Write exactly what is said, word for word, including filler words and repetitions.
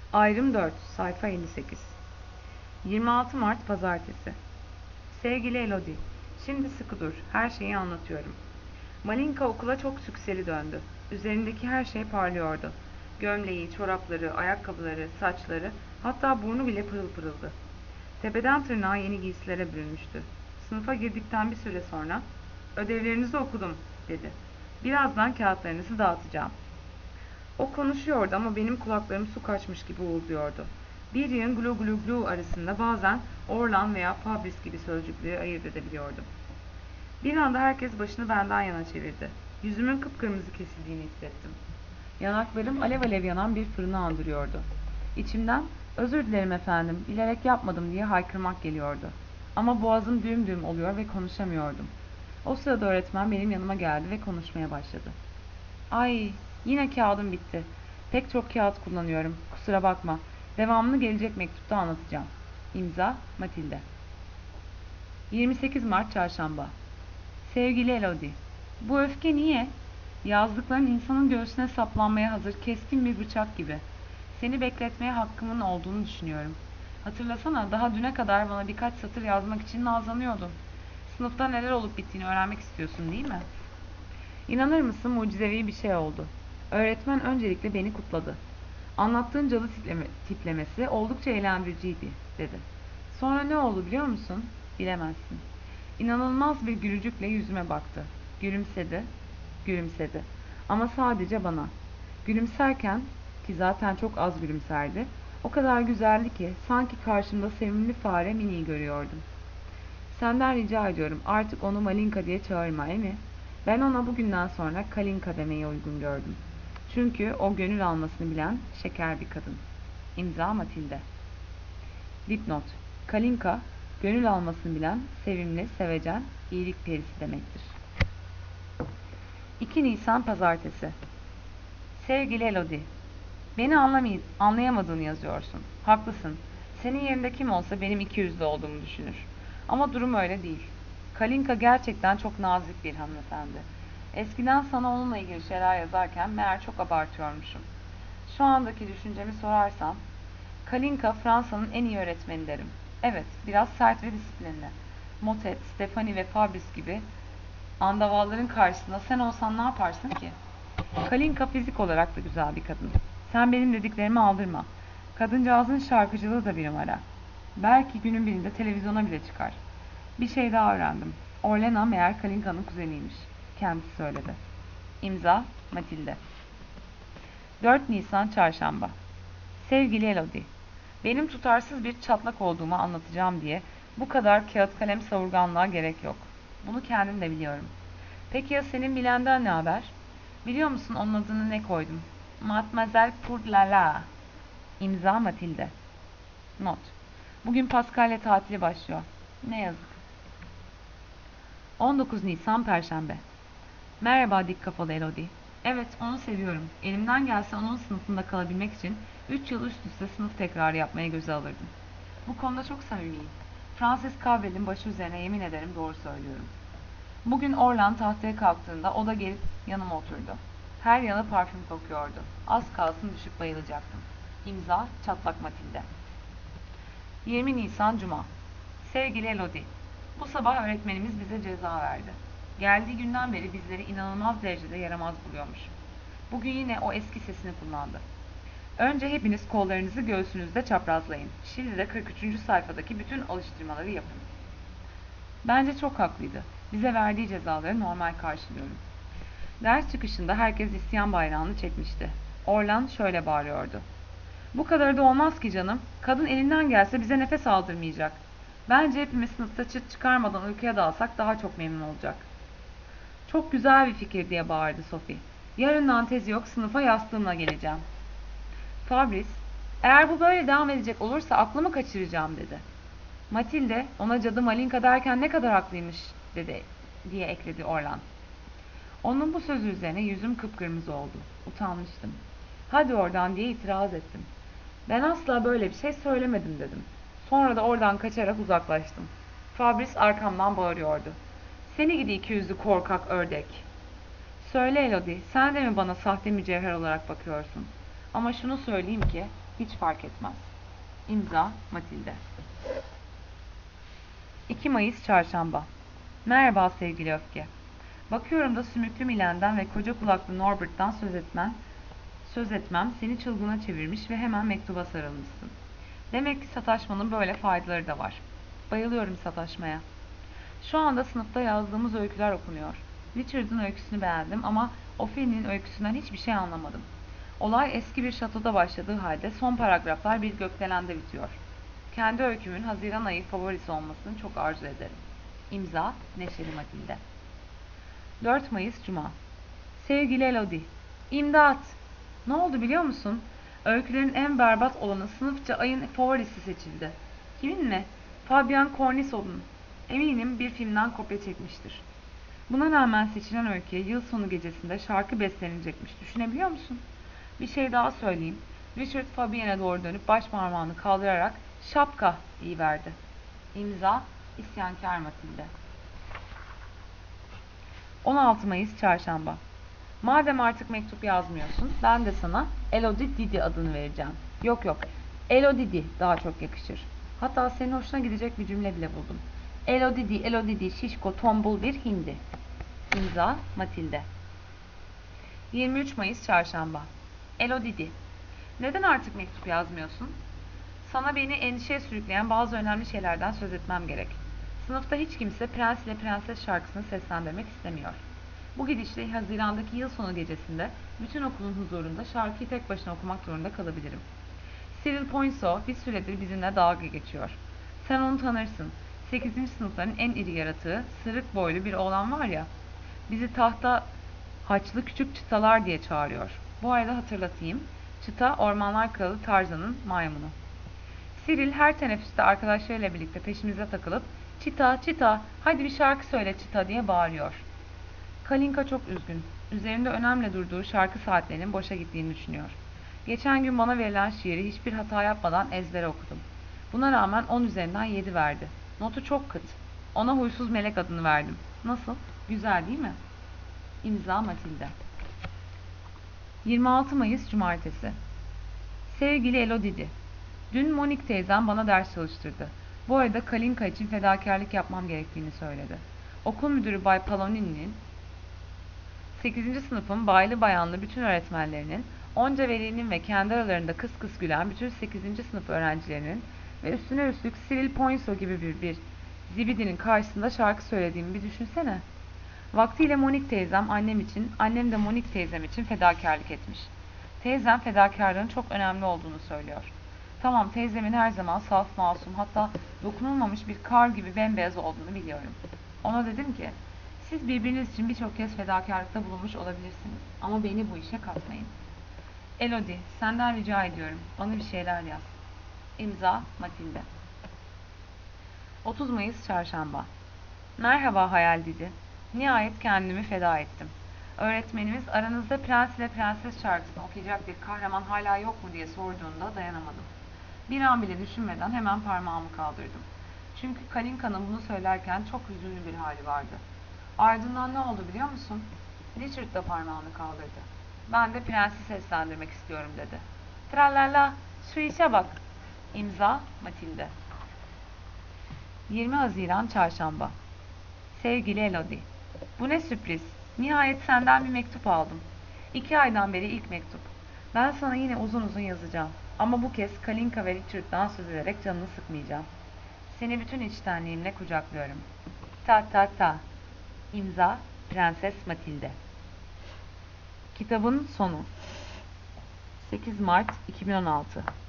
Ayrım dört, sayfa elli sekiz. yirmi altı Mart Pazartesi. Sevgili Elodie, şimdi sıkı dur, her şeyi anlatıyorum. Malinka okula çok sükseli döndü. Üzerindeki her şey parlıyordu. Gömleği, çorapları, ayakkabıları, saçları, hatta burnu bile pırıl pırıldı. Tepeden tırnağa yeni giysilere bürünmüştü. Sınıfa girdikten bir süre sonra, "Ödevlerinizi okudum," dedi. "Birazdan kağıtlarınızı dağıtacağım." O konuşuyordu ama benim kulaklarım su kaçmış gibi uğulduyordu. Bir yığın glu glu glu arasında bazen Orlan veya Fabris gibi sözcükleri ayırt edebiliyordum. Bir anda herkes başını benden yana çevirdi. Yüzümün kıpkırmızı kesildiğini hissettim. Yanaklarım alev alev yanan bir fırını andırıyordu. İçimden, "Özür dilerim efendim, bilerek yapmadım," diye haykırmak geliyordu. Ama boğazım düğüm düğüm oluyor ve konuşamıyordum. O sırada öğretmen benim yanıma geldi ve konuşmaya başladı. "Ay, yine kağıdım bitti. Pek çok kağıt kullanıyorum. Kusura bakma. Devamını gelecek mektupta anlatacağım. İmza Matilde." yirmi sekiz Mart Çarşamba. Sevgili Elodie, bu öfke niye? Yazdıkların insanın göğsüne saplanmaya hazır keskin bir bıçak gibi. Seni bekletmeye hakkımın olduğunu düşünüyorum. Hatırlasana, daha düne kadar bana birkaç satır yazmak için nazlanıyordun. Sınıfta neler olup bittiğini öğrenmek istiyorsun, değil mi? İnanır mısın, mucizevi bir şey oldu. Öğretmen öncelikle beni kutladı. "Anlattığın cadı tipleme, tiplemesi oldukça eğlendiriciydi," dedi. Sonra ne oldu biliyor musun? Bilemezsin. İnanılmaz bir gülücükle yüzüme baktı. Gülümsedi, gülümsedi. Ama sadece bana. Gülümserken, ki zaten çok az gülümserdi, o kadar güzeldi ki sanki karşımda sevimli fare Minnie'yi görüyordum. "Senden rica ediyorum, artık onu Malinka diye çağırma, emi? Ben ona bugünden sonra Kalinka demeyi uygun gördüm. Çünkü o gönül almasını bilen şeker bir kadın." İmza Matilde. Dipnot: Kalinka, gönül almasını bilen, sevimli, sevecen, iyilik perisi demektir. iki Nisan Pazartesi. Sevgili Elodie, beni anlamay- anlayamadığını yazıyorsun. Haklısın. Senin yerinde kim olsa benim iki yüzlü olduğumu düşünür. Ama durum öyle değil. Kalinka gerçekten çok nazik bir hanımefendi. Eskiden sana onunla ilgili şeyler yazarken meğer çok abartıyormuşum. Şu andaki düşüncemi sorarsan, Kalinka Fransa'nın en iyi öğretmeni derim. Evet, biraz sert ve disiplinli. Motet, Stefani ve Fabris gibi andavalların karşısında sen olsan ne yaparsın ki? Kalinka fizik olarak da güzel bir kadın. Sen benim dediklerimi aldırma. Kadıncağızın şarkıcılığı da bir numara. Belki günün birinde televizyona bile çıkar. Bir şey daha öğrendim. Orlena meğer Kalinka'nın kuzeniymiş. Kendisi söyledi. İmza Matilde. dört Nisan Çarşamba. Sevgili Elodie, benim tutarsız bir çatlak olduğumu anlatacağım diye bu kadar kağıt kalem savurganlığa gerek yok. Bunu kendim de biliyorum. Peki ya senin bilenden ne haber? Biliyor musun onun adını ne koydum? Mademoiselle Pour la la. İmza Matilde. Not: Bugün Paskalya tatili başlıyor. Ne yazık. on dokuz Nisan Perşembe. Merhaba dik kafalı Elodie. Evet, onu seviyorum. Elimden gelse onun sınıfında kalabilmek için üç yıl üst üste sınıf tekrarı yapmaya göze alırdım. Bu konuda çok samimiyim. Francis Cabrel'in başı üzerine yemin ederim doğru söylüyorum. Bugün Orlan tahtaya kalktığında o da gelip yanıma oturdu. Her yanı parfüm kokuyordu. Az kalsın düşüp bayılacaktım. İmza Çatlak Matilde. yirmi Nisan Cuma. Sevgili Elodie, bu sabah öğretmenimiz bize ceza verdi. Geldiği günden beri bizleri inanılmaz derecede yaramaz buluyormuş. Bugün yine o eski sesini kullandı. Önce hepiniz kollarınızı göğsünüzde çaprazlayın. Şimdi de kırk üçüncü sayfadaki bütün alıştırmaları yapın. Bence çok haklıydı. Bize verdiği cezaları normal karşılıyorum. Ders çıkışında herkes isyan bayrağını çekmişti. Orlan şöyle bağırıyordu: "Bu kadar da olmaz ki canım. Kadın elinden gelse bize nefes aldırmayacak. Bence hepimiz sınıfta çıt çıkarmadan uykuya dalsak daha çok memnun olacak." "Çok güzel bir fikir," diye bağırdı Sophie. "Yarından tezi yok, sınıfa yastığımla geleceğim." Fabris, "Eğer bu böyle devam edecek olursa aklımı kaçıracağım," dedi. Matilde, "Ona cadı Malinka derken ne kadar haklıymış," dedi, diye ekledi Orlan. Onun bu sözü üzerine yüzüm kıpkırmızı oldu. Utanmıştım. "Hadi oradan," diye itiraz ettim. "Ben asla böyle bir şey söylemedim," dedim. Sonra da oradan kaçarak uzaklaştım. Fabris arkamdan bağırıyordu: "Seni gidi iki yüzlü korkak ördek." "Söyle Elodie, sen de mi bana sahte mücevher olarak bakıyorsun? Ama şunu söyleyeyim ki Hiç fark etmez. İmza Matilde. iki Mayıs Çarşamba. Merhaba sevgili Öfke. Bakıyorum da sümüklü Milen'den ve koca kulaklı Norbert'tan söz etmen, söz etmem seni çılgına çevirmiş ve hemen mektuba sarılmışsın. Demek ki sataşmanın böyle faydaları da var. Bayılıyorum sataşmaya. Şu anda sınıfta yazdığımız öyküler okunuyor. Richard'ın öyküsünü beğendim ama Ophelia'nın öyküsünden hiçbir şey anlamadım. Olay eski bir şatoda başladığı halde son paragraflar bir gökdelende bitiyor. Kendi öykümün Haziran ayı favorisi olmasını çok arzu ederim. İmza Neşeli Matilde. dört Mayıs Cuma. Sevgili Elodie, İmdat! Ne oldu biliyor musun? Öykülerin en berbat olanı sınıfça ayın favorisi seçildi. Kimin mi? Fabian Cornison'un. Eminim bir filmden kopya çekmiştir. Buna rağmen seçilen öyküye yıl sonu gecesinde şarkı bestlenecekmiş. Düşünebiliyor musun? Bir şey daha söyleyeyim. Richard Fabian'e doğru dönüp baş parmağını kaldırarak şapka deyiverdi. İmza İsyankar Matilde. on altı Mayıs Çarşamba. Madem artık mektup yazmıyorsun, ben de sana Elodie Didi adını vereceğim. Yok yok, Elodie Didi daha çok yakışır. Hatta senin hoşuna gidecek bir cümle bile buldum. Elodie Didi, Elodie Didi, şişko, tombul bir hindi. İmza Matilde. yirmi üç Mayıs Çarşamba. Elodie Didi. Neden artık mektup yazmıyorsun? Sana beni endişeye sürükleyen bazı önemli şeylerden söz etmem gerek. Sınıfta hiç kimse Prens ile Prenses şarkısını seslendirmek istemiyor. Bu gidişle Haziran'daki yıl sonu gecesinde bütün okulun huzurunda şarkıyı tek başına okumak zorunda kalabilirim. Cyril Poinsot bir süredir bizimle dalga geçiyor. Sen onu tanırsın. sekizinci sınıfların en iri yaratığı, sırık boylu bir oğlan var ya, bizi tahta haçlı küçük çıtalar diye çağırıyor. Bu arada hatırlatayım, çıta Ormanlar Kralı Tarzan'ın maymunu. Cyril her teneffüste arkadaşlarıyla birlikte peşimize takılıp "Çita, Çita, hadi bir şarkı söyle Çita" diye bağırıyor. Kalinka çok üzgün. Üzerinde önemli durduğu şarkı saatlerinin boşa gittiğini düşünüyor. Geçen gün bana verilen şiiri hiçbir hata yapmadan ezbere okudum. Buna rağmen on üzerinden yedi verdi. Notu çok kıt. Ona huysuz melek adını verdim. Nasıl? Güzel değil mi? İmza Matilde. yirmi altı Mayıs Cumartesi. Sevgili Elodie, dün Monik teyzem bana ders çalıştırdı. Bu arada Kalinka için fedakarlık yapmam gerektiğini söyledi. Okul müdürü Bay Palonini'nin sekizinci sınıfın baylı bayanlı bütün öğretmenlerinin, onca velinin ve kendi aralarında kıs kıs gülen bütün sekizinci sınıf öğrencilerinin ve üstüne üstlük Cyril Poinsot gibi bir, bir zibidinin karşısında şarkı söylediğimi bir düşünsene. Vaktiyle Monik teyzem annem için, annem de Monik teyzem için fedakarlık etmiş. Teyzem fedakarlığın çok önemli olduğunu söylüyor. Tamam, teyzemin her zaman saf, masum, hatta dokunulmamış bir kar gibi bembeyaz olduğunu biliyorum. Ona dedim ki, siz birbiriniz için birçok kez fedakarlıkta bulunmuş olabilirsiniz ama beni bu işe katmayın. Elodie, senden rica ediyorum, bana bir şeyler yaz. İmza Matilde. otuz Mayıs Çarşamba. Merhaba Hayal Didi. Nihayet kendimi feda ettim. Öğretmenimiz aranızda Prens ile Prenses şarkısını okuyacak bir kahraman hala yok mu diye sorduğunda dayanamadım. Bir an bile düşünmeden hemen parmağımı kaldırdım. Çünkü Kalinka'nın bunu söylerken çok hüzünlü bir hali vardı. Ardından ne oldu biliyor musun? Richard da parmağını kaldırdı. Ben de prensi seslendirmek istiyorum dedi. Tralala, şu işe bak. İmza Matilde. yirmi Haziran Çarşamba. Sevgili Elodie, bu ne sürpriz. Nihayet senden bir mektup aldım. İki aydan beri ilk mektup. Ben sana yine uzun uzun yazacağım. Ama bu kez Kalinka ve Richard'dan söz ederek canını sıkmayacağım. Seni bütün içtenliğimle kucaklıyorum. Ta ta ta. İmza Prenses Matilde. Kitabın sonu. sekiz Mart iki bin on altı.